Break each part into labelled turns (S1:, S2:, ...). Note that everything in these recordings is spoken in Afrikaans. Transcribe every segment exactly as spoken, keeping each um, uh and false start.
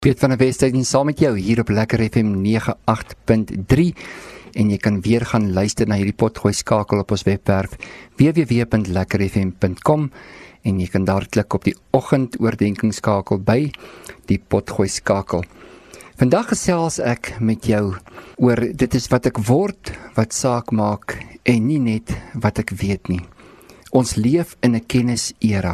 S1: Piet van der Westhuizen saam met jou hier op Lekker F M nege agt punt drie en jy kan weer gaan luister na hierdie potgooi skakel op ons webwerf w w w punt lekker f m punt com en jy kan daar klik op die oggendoordenkingsskakel by die potgooi skakel. Vandag gesels ek met jou oor dit is wat ek word, wat saak maak en nie net wat ek weet nie. Ons leef in 'n kennis-era.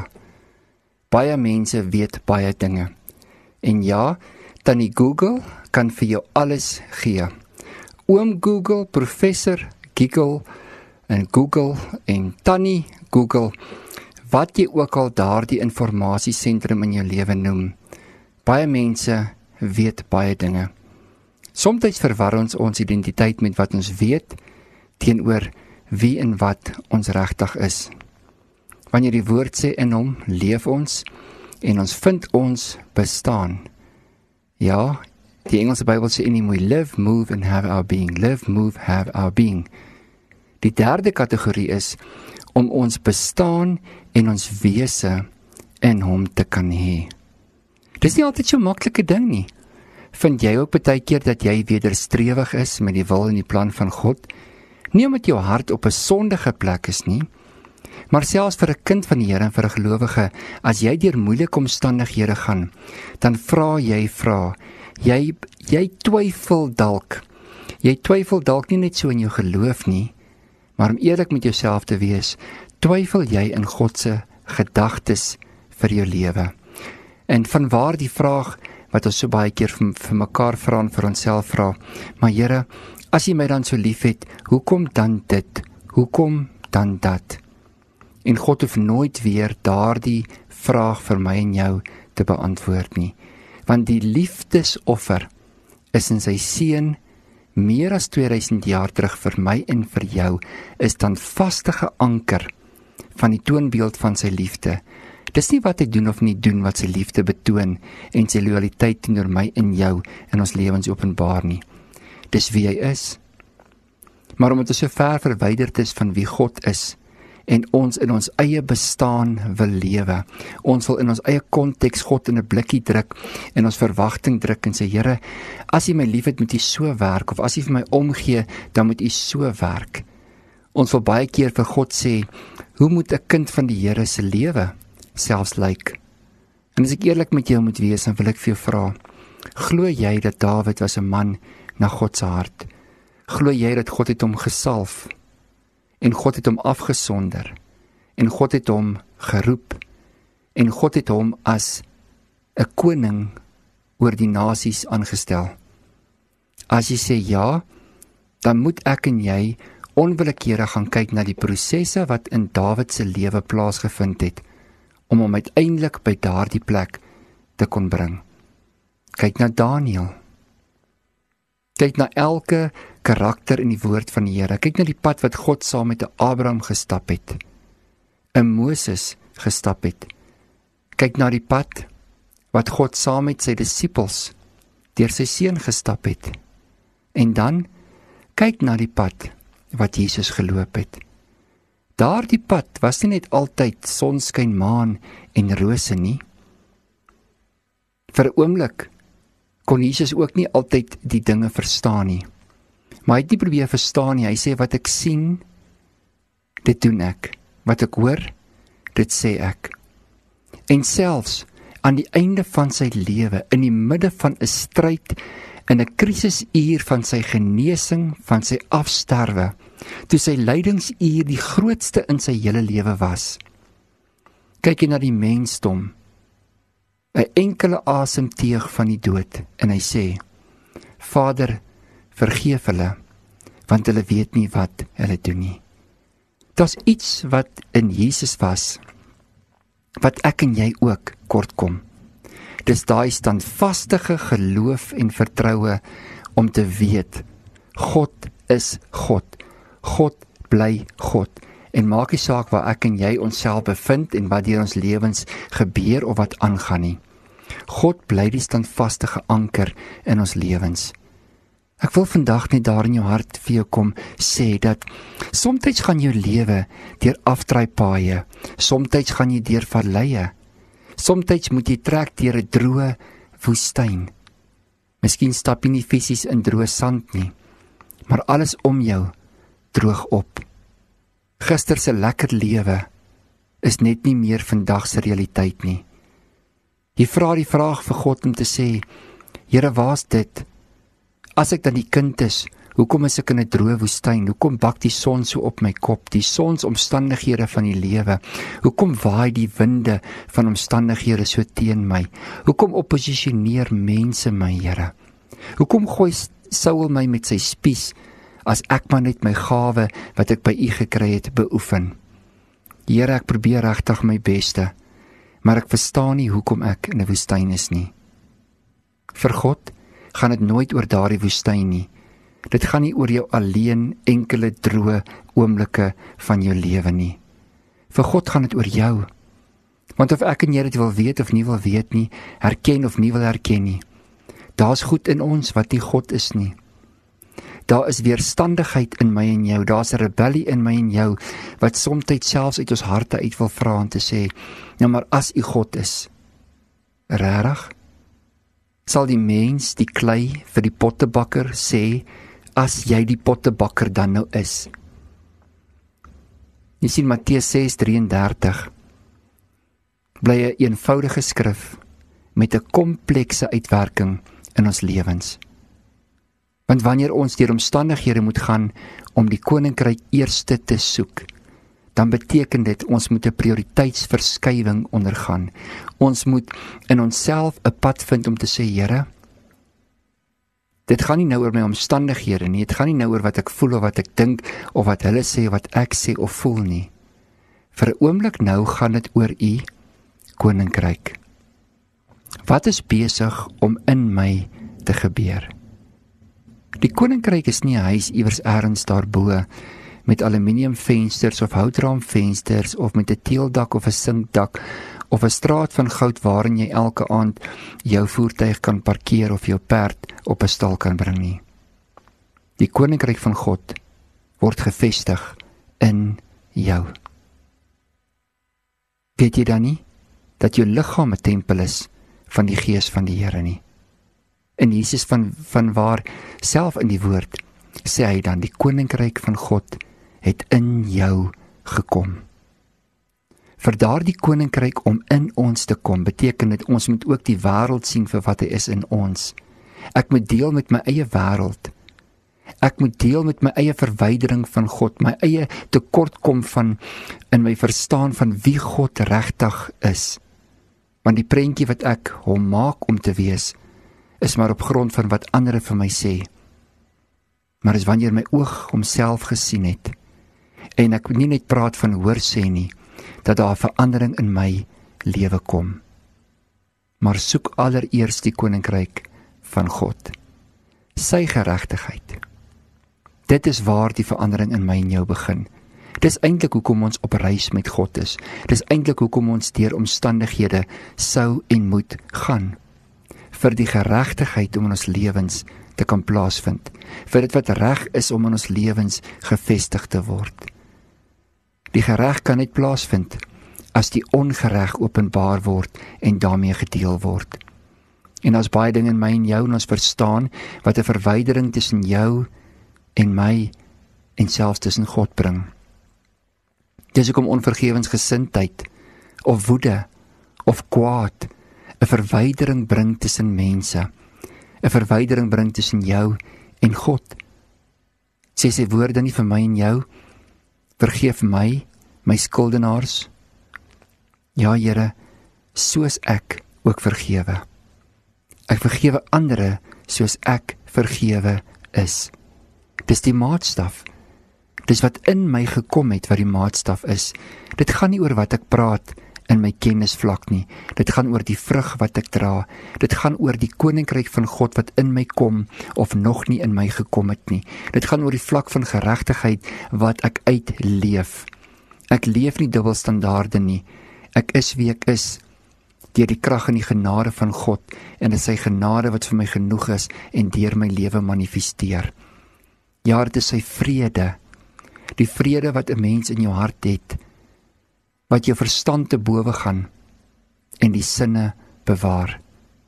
S1: Baie mense weet baie dinge. En ja, tannie Google kan vir jou alles gee. Oom Google, professor Giggle en Google en tannie Google, wat jy ook al daardie informasiesentrum in jou lewe noem. Baie mense weet baie dinge. Somstyds verwar ons ons identiteit met wat ons weet teenoor wie en wat ons regtig is. Wanneer die woord sê in hom, leef ons en ons vind ons bestaan. Ja, die Engelse Bybel sê in hom we live, move and have our being. Live, move, have our being. Die derde kategorie is om ons bestaan en ons wese in hom te kan hê. Dis nie altyd so 'n maklike ding nie. Vind jy ook baie keer dat jy wederstrewig is met die wil en die plan van God? Nie omdat jou hart op 'n sondige plek is nie, maar selfs vir 'n kind van die Here en vir 'n gelowige, as jy deur moeilike omstandighede gaan, dan vra jy vra. Jy jy twyfel dalk. Jy twyfel dalk nie net so in jou geloof nie, maar om eerlik met jouself te wees, twyfel jy in God se gedagtes vir jou lewe. En vanwaar die vraag wat ons so baie keer vir, vir mekaar vra en vir onsself vra, maar Here, as jy my dan so liefhet, hoekom dan dit? Hoekom dan dat? En God hoef nooit weer daardie vraag vir my en jou te beantwoord nie. Want die liefdesoffer is in sy seun meer as tweeduisend jaar terug vir my en vir jou, is dan vastige anker van die toonbeeld van sy liefde. Dis nie wat hy doen of nie doen wat sy liefde betoon en sy loyaliteit teenoor my en jou in ons lewens openbaar nie. Dis wie hy is. Maar omdat ons so ver verwyderd is van wie God is, en ons in ons eie bestaan wil lewe. Ons wil in ons eie konteks God in 'n blikkie druk en ons verwagting druk en sê, Here, as U my liefhet, moet U so werk, of as U vir my omgee, dan moet U so werk. Ons wil baie keer vir God sê, hoe moet 'n kind van die Here se lewe selfs lyk? En as ek eerlik met jou moet wees, dan wil ek vir jou vra, glo jy dat Dawid was 'n man na God se hart? Glo jy dat God het hom gesalf? En God het hom afgesonder, en God het hom geroep, en God het hom as 'n koning oor die nasies aangestel. As jy sê ja, dan moet ek en jy onwillekeurig gaan kyk na die prosesse wat in Dawid se lewe plaasgevind het, om hom uiteindelik by daardie plek te kon bring. Kyk na Daniël. Kyk na elke karakter in die woord van die Here. Kyk na die pad wat God saam met Abraham gestap het, 'n Moses gestap het. Kyk na die pad wat God saam met sy disippels deur sy seun gestap het. En dan kyk na die pad wat Jesus geloop het. Daardie pad was nie net altyd sonskyn, maan en rose nie. Vir 'n oomblik kon Jesus ook nie altyd die dinge verstaan nie. Maar hy het nie probeer verstaan nie. Hy sê, wat ek sien, dit doen ek. Wat ek hoor, dit sê ek. En selfs aan die einde van sy lewe, in die midde van 'n stryd, in 'n krisisuur van sy genesing, van sy afsterwe, toe sy lydingsuur die grootste in sy hele lewe was, kyk hy na die mensdom, 'n enkele asemteug van die dood, en hy sê, Vader, vergeef hulle, want hulle weet nie wat hulle doen nie. Daar's iets wat in Jesus was, wat ek en jy ook kort kom. Dis daai standvastige geloof en vertroue om te weet, God is God. God bly God. En maak nie saak waar ek en jy onsself bevind en wat deur ons lewens gebeur of wat aangaan nie. God bly die standvastige anker in ons lewens. Ek wil vandag net daar in jou hart vir jou kom sê dat somtyds gaan jou lewe deur afdraaipaaie, somtyds gaan jy deur valleie, somtyds moet jy trek deur 'n droë woestyn. Miskien stap jy nie fisies in droë sand nie, maar alles om jou droog op. Gister se lekker lewe is net nie meer vandag se realiteit nie. Jy vra die vraag vir God om te sê, Here, waar's dit? As ek dan die kind is, hoekom is ek in 'n droë woestyn? Hoekom bak die son so op my kop? Die sonsomstandighede van die lewe. Hoekom waai die winde van omstandighede so teen my? Hoekom opposisioneer mense my, Here? Hoekom gooi Saul my met sy spies, as ek maar net my gawe wat ek by U gekry het beoefen? Here, ek probeer regtig my beste, maar ek verstaan nie hoekom ek in 'n woestyn is nie. Vir God gaan dit nooit oor daardie woestyn nie. Dit gaan nie oor jou alleen enkele droë oomblikke van jou lewe nie. Vir God gaan dit oor jou. Want of ek en jy dit wil weet of nie wil weet nie, herken of nie wil herken nie, daar's goed in ons wat nie God is nie. Daar is weerstandigheid in my en jou, daar's 'n rebellie in my en jou, wat soms selfs uit ons harte uit wil vra en te sê, nou maar as U God is, regtig? Sal die mens, die klei vir die pottebakker sê, as jy die pottebakker dan nou is? Jy sien Matteus ses drie en dertig, bly 'n eenvoudige skrif met 'n komplekse uitwerking in ons lewens. Want wanneer ons deur omstandighede moet gaan om die koninkryk eerste te soek, dan beteken dit ons moet 'n prioriteitsverskywing ondergaan. Ons moet in onsself 'n pad vind om te sê, Here, dit gaan nie nou oor my omstandighede nie, dit gaan nie nou oor wat ek voel of wat ek dink, of wat hulle sê, wat ek sê of voel nie. Vir 'n oomblik nou gaan dit oor U koninkryk. Wat is besig om in my te gebeur? Die koninkryk is nie 'n huis iewers ergens daarbo, met aluminiumvensters of houtraamvensters, of met 'n teeldak of 'n sinkdak, of 'n straat van goud waarin jy elke aand jou voertuig kan parkeer of jou perd op 'n stal kan bring nie. Die koninkryk van God word gevestig in jou. Weet jy dan nie dat jou liggaam 'n tempel is van die Gees van die Here nie? En Jesus van, van waar self in die woord sê hy dan, die koninkryk van God het in jou gekom. Vir daardie koninkryk om in ons te kom, beteken dit ons moet ook die wêreld sien vir wat hy is in ons. Ek moet deel met my eie wêreld. Ek moet deel met my eie verwydering van God, my eie tekortkom van in my verstaan van wie God regtig is. Want die prentjie wat ek hom maak om te wees, is maar op grond van wat ander vir my sê. Maar is wanneer my oog homself gesien het, en ek nie net praat van hoor sê nie, dat daar 'n verandering in my lewe kom. Maar soek allereers die koninkryk van God, sy geregtigheid. Dit is waar die verandering in my en jou begin. Dis eintlik hoekom ons op reis met God is. Dis eintlik hoekom ons deur omstandighede sou en moet gaan. Vir die geregtigheid om in ons lewens te kan plaasvind. Vir dit wat reg is om in ons lewens gevestig te word. Die gereg kan net plaasvind as die ongereg openbaar word en daarmee gedeel word. En as baie dinge in my en jou en ons verstaan wat 'n verwydering tussen jou en my en selfs tussen God bring. Dis hoekom onvergewensgesindheid of woede of kwaad 'n verwydering bring tussen mense, 'n verwydering bring tussen jou en God. Sê sy woorde nie vir my en jou, vergeef my, my skuldenaars. Ja, Here, soos ek ook vergewe. Ek vergewe ander soos ek vergewe is. Dis die maatstaf. Dis wat in my gekom het wat die maatstaf is. Dit gaan nie oor wat ek praat in my kennisvlak nie. Dit gaan oor die vrug wat ek dra. Dit gaan oor die koninkryk van God wat in my kom of nog nie in my gekom het nie. Dit gaan oor die vlak van geregtigheid wat ek uitleef. Ek leef nie dubbelstandaarde nie. Ek is wie ek is deur die krag en die genade van God, en dit is sy genade wat vir my genoeg is en deur my lewe manifesteer. Ja, dit is sy vrede. Die vrede wat 'n mens in jou hart het, wat jou verstand te bowe gaan en die sinne bewaar.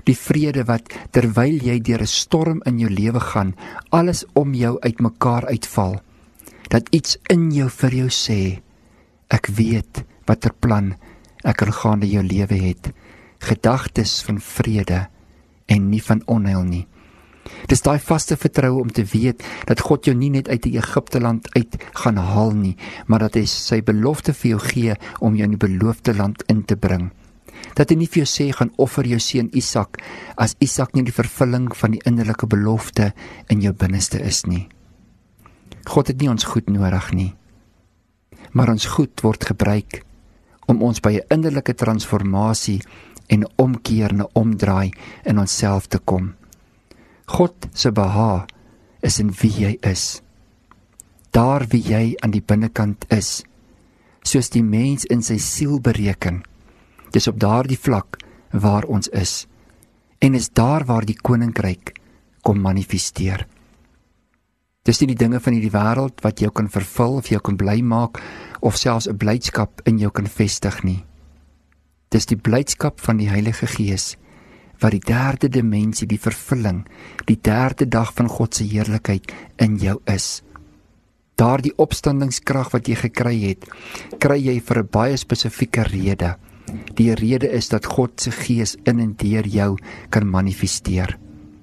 S1: Die vrede wat, terwyl jy deur 'n storm in jou lewe gaan, alles om jou uitmekaar uitval. Dat iets in jou vir jou sê, ek weet watter plan ek aangaande jou lewe het. Gedagtes van vrede en nie van onheil nie. Dis daai vaste vertroue om te weet dat God jou nie net uit die Egipte land uit gaan haal nie, maar dat hy sy belofte vir jou gee om jou in die beloofde land in te bring. Dat hy nie vir jou sê, gaan offer jou seun Isak, as Isak nie die vervulling van die innerlike belofte in jou binneste is nie. God het nie ons goed nodig nie, maar ons goed word gebruik om ons by 'n innerlike transformasie en omkeer en omdraai in onsself te kom. God se behaag is in wie jy is. Daar wie jy aan die binnekant is, soos die mens in sy siel bereken. Dis op daardie vlak waar ons is, en is daar waar die koninkryk kom manifesteer. Dis nie die dinge van hierdie wêreld wat jou kan vervul of jou kan bly maak, of selfs 'n blydskap in jou kan vestig nie. Dis die blydskap van die Heilige Gees, wat die derde dimensie, die vervulling, die derde dag van God se heerlikheid in jou is. Daardie opstandingskrag wat jy gekry het, kry jy vir 'n baie spesifieke rede. Die rede is dat God se Gees in en deur jou kan manifesteer.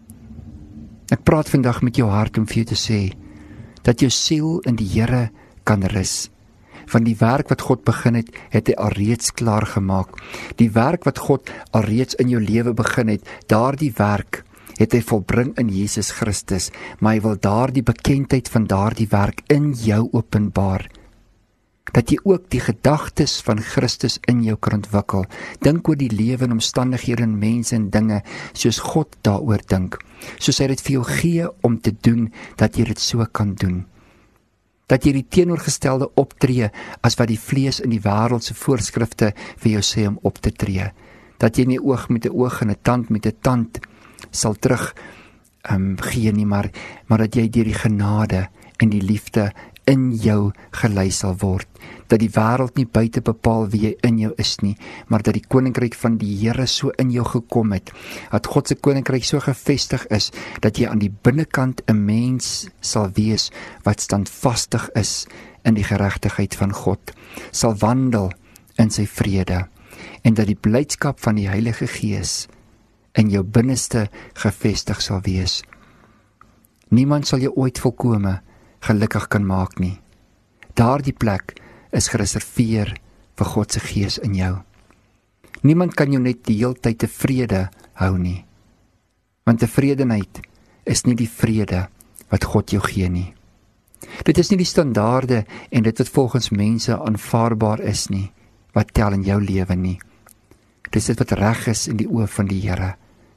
S1: Ek praat vandag met jou hart om vir jou te sê, dat jou siel in die Here kan rus. Van die werk wat God begin het, het hy alreeds klaar gemaak. Die werk wat God alreeds in jou lewe begin het, daardie werk het hy volbring in Jesus Christus, maar hy wil daardie bekendheid van daardie werk in jou openbaar. Dat jy ook die gedagtes van Christus in jou kan ontwikkel. Dink oor die lewe en omstandighede en mense en dinge, soos God daaroor dink. Soos hy dit vir jou gee om te doen, dat jy dit so kan doen. Dat jy die teenoorgestelde optree, as wat die vlees in die wêreld se voorskrifte vir jou sê om op te tree. Dat jy nie oog met 'n oog en 'n tand met 'n tand sal terug um, gee nie, maar, maar dat jy deur die genade en die liefde in jou gelei sal word. Dat die wêreld nie buite bepaal wie jy in jou is nie, maar dat die koninkryk van die Here so in jou gekom het, dat God se koninkryk so gevestig is, dat jy aan die binnekant 'n mens sal wees wat standvastig is in die geregtigheid van God, sal wandel in sy vrede, en dat die blydskap van die Heilige Gees in jou binneste gevestig sal wees. Niemand sal jou ooit volkome gelukkig kan maak nie. Daardie plek is gereserveer vir God se Gees in jou. Niemand kan jou net die hele tyd tevrede hou nie, want tevredenheid is nie die vrede wat God jou gee nie. Dit is nie die standaarde en dit wat volgens mense aanvaarbaar is nie, wat tel in jou lewe nie. Dit is dit wat reg is in die oë van die Here.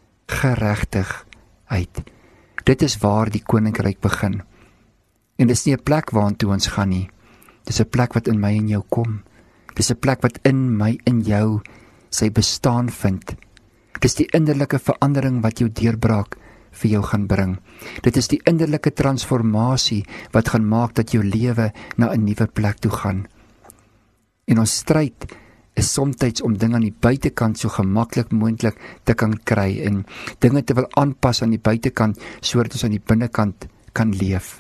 S1: Geregtigheid. Dit is waar die koninkryk begin. En dis nie 'n plek waartoe ons gaan nie. Dis 'n plek wat in my en jou kom. Dis 'n plek wat in my en jou sy bestaan vind. Dis die innerlike verandering wat jou deurbraak vir jou gaan bring. Dit is die innerlike transformasie wat gaan maak dat jou lewe na 'n nuwe plek toe gaan. En ons stryd is soms om dinge aan die buitekant so gemaklik moontlik te kan kry en dinge te wil aanpas aan die buitekant sodat ons aan die binnekant kan leef.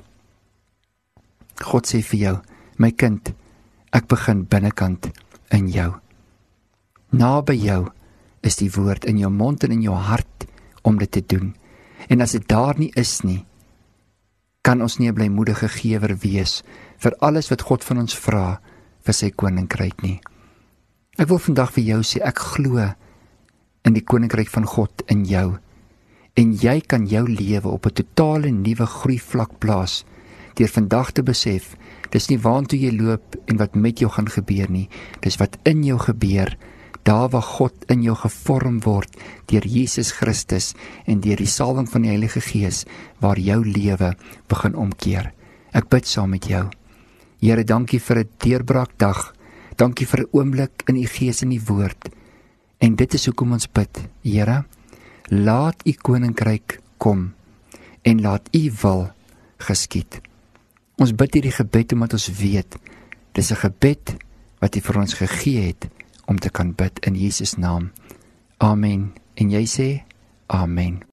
S1: God sê vir jou, my kind, ek begin binnekant in jou. Naby jou is die woord in jou mond en in jou hart om dit te doen. En as dit daar nie is nie, kan ons nie 'n blymoedige gewer wees vir alles wat God van ons vra vir sy koninkryk nie. Ek wil vandag vir jou sê, ek glo in die koninkryk van God in jou. En jy kan jou lewe op 'n totale nuwe groeivlak plaas, deur vandag te besef, dis nie waartoe jy loop en wat met jou gaan gebeur nie, dis wat in jou gebeur, daar waar God in jou gevorm word, deur Jesus Christus en deur die salwing van die Heilige Gees, waar jou lewe begin omkeer. Ek bid saam met jou. Here, dankie vir 'n deurbraakdag, dankie vir 'n oomblik in u Gees en die woord, en dit is hoekom ons bid, Here, laat u koninkryk kom, en laat u wil geskied. Ons bid hierdie gebed omdat ons weet, dis 'n gebed wat U vir ons gegee het om te kan bid in Jesus naam. Amen. En jy sê, Amen.